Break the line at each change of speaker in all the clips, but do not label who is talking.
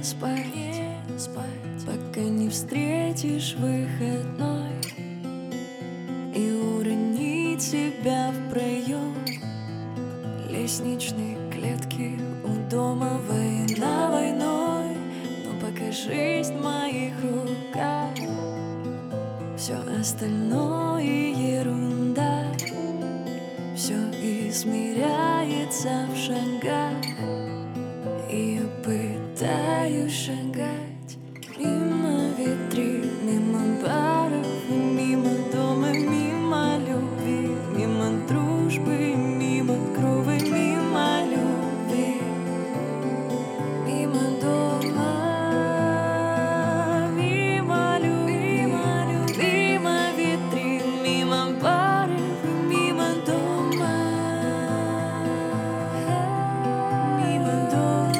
спать, пока не встретишь выходной и уронить себя в проем лестничной клетки у дома. Война войной, но пока жизнь в моих руках, все остальное ерунда. Все измеряется в шагах, и я пытаюсь шагать мимо витрин, мимо баров, мимо дома, мимо любви, мимо дружбы, мимо крови, мимо любви, мимо дома, мимо любви, мимо витрин, мимо баров, мимо дома, мимо дома.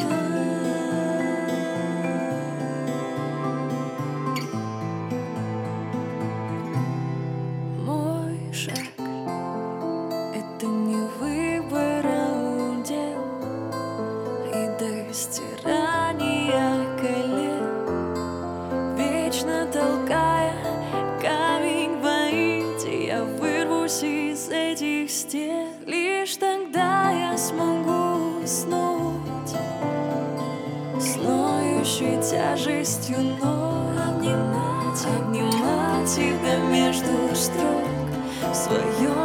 Мой шаг — это не выбор, а удел, и до стирания колен, вечно толкая камень в воите, я вырвусь из этих стен. Лишь тогда я смогу уснуть с ноющей тяжестью ног, обнимать тебя между строк в своем